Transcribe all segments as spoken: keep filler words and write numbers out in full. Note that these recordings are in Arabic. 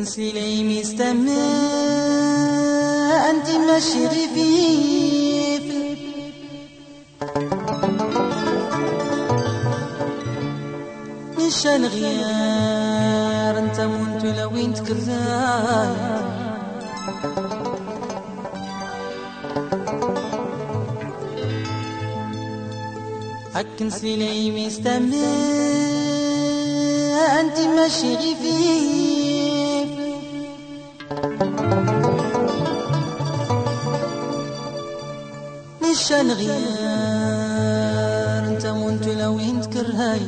أكنسي لي مستمع أنت ماشي غفيف نشان غيار انت مونت لوين تكرزاي أكنسي لي مستمع أنت ماشي غفيف نشان غيار انت مونت لوين تكرهاي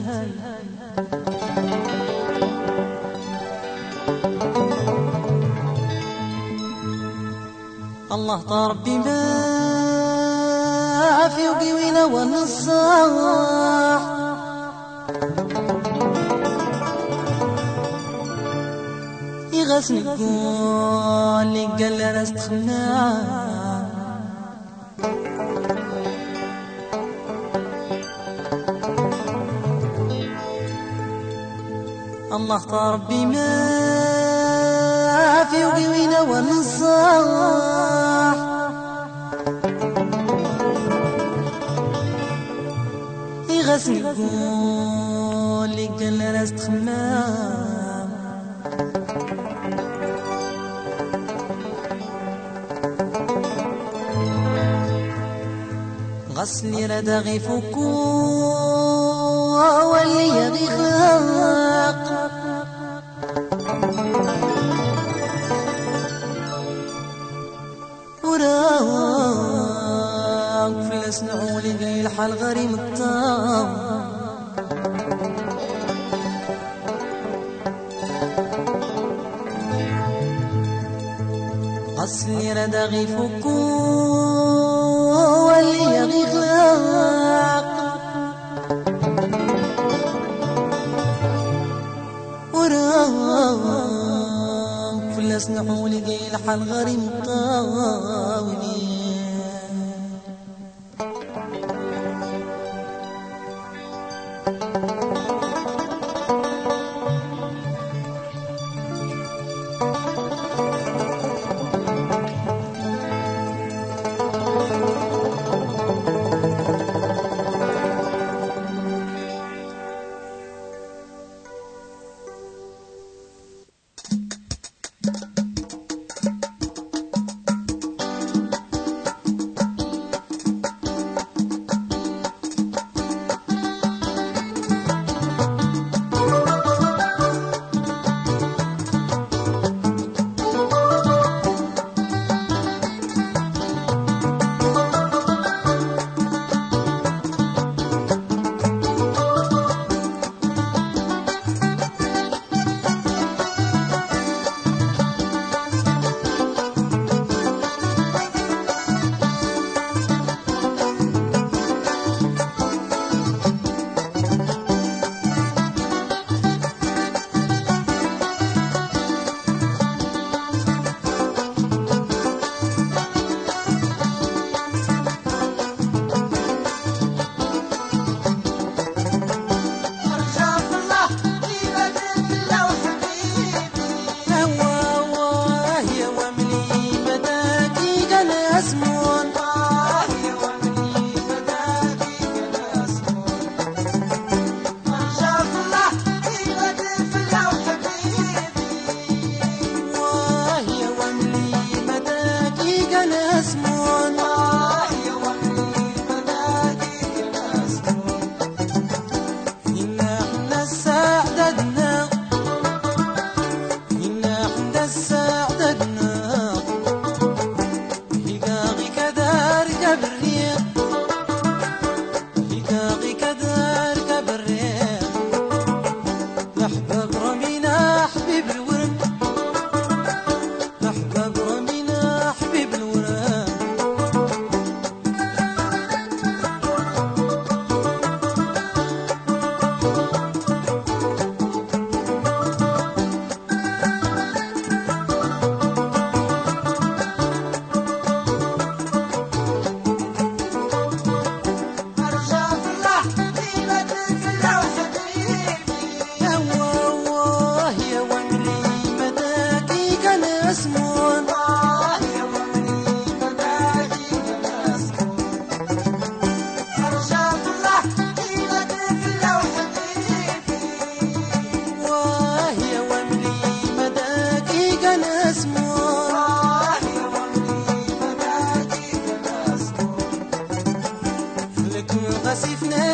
الله طربي ما في وقوينا ونصاح يغسني قول لي قال لي راس تخناع الله طربي ما في وقوينا ونصاح يغسني قول لي قال لي راس تخمام غسلي ردغي فكو واللي يغي خاق وراك فلس نعولي قايل الحال غريم الطاق غسلي ردغي فكو واللي يغي خلاق وراك فلس نعولي قايل الحال غريم الطاولي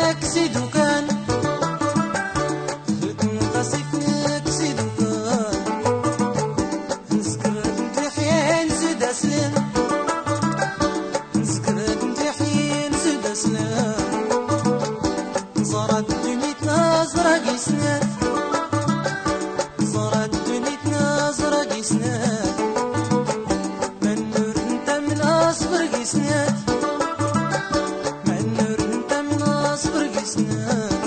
سيدو كان نقصيك سيدو كان نسكر نتحين سيد أسلم نسكر نتحين سيد أسلم صارت دنيتنا زرق سنات صارت دنيتنا زرق سنات من نور انت من أصبر قسنات من نور انت من أصبر قسنات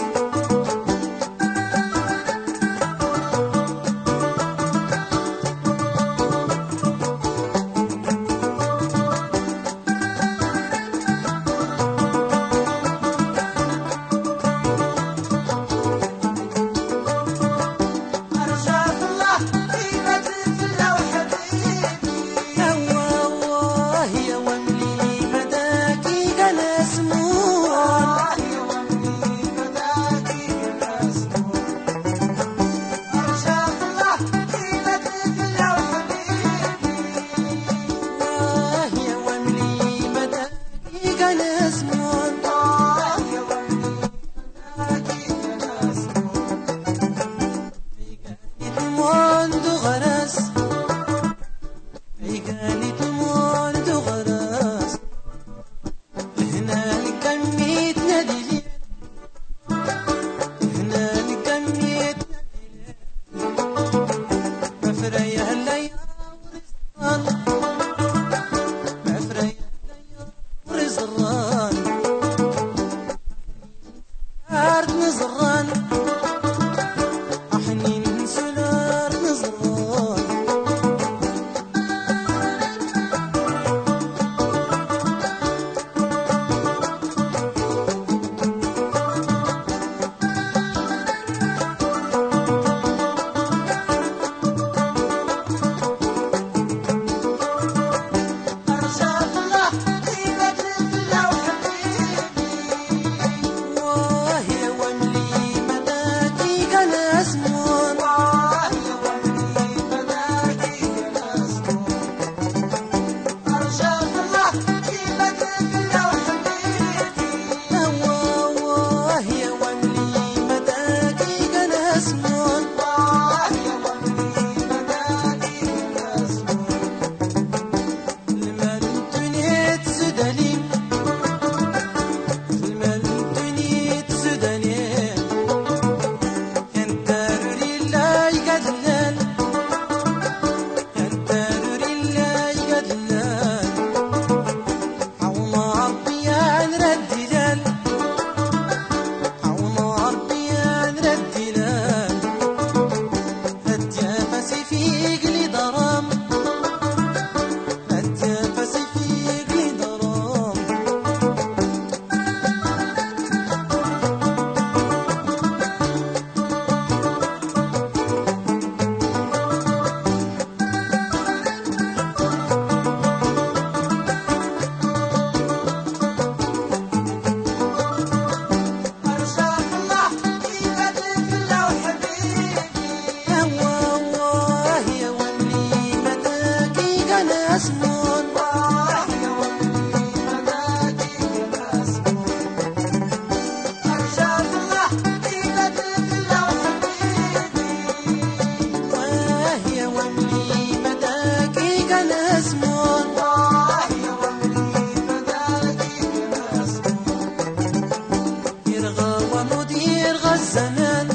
الزمان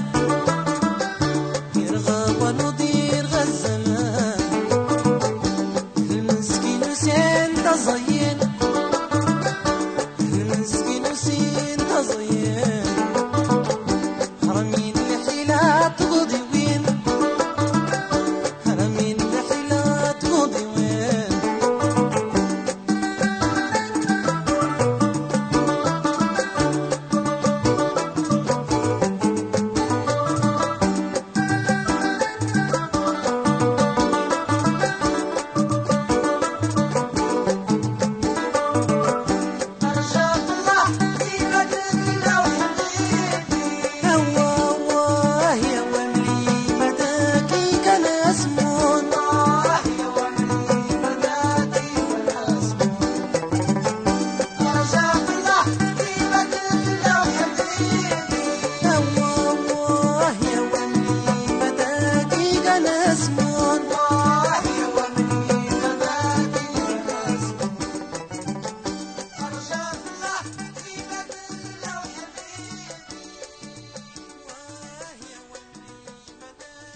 يرغى ونضير غا الزمان المسكين وسين تزين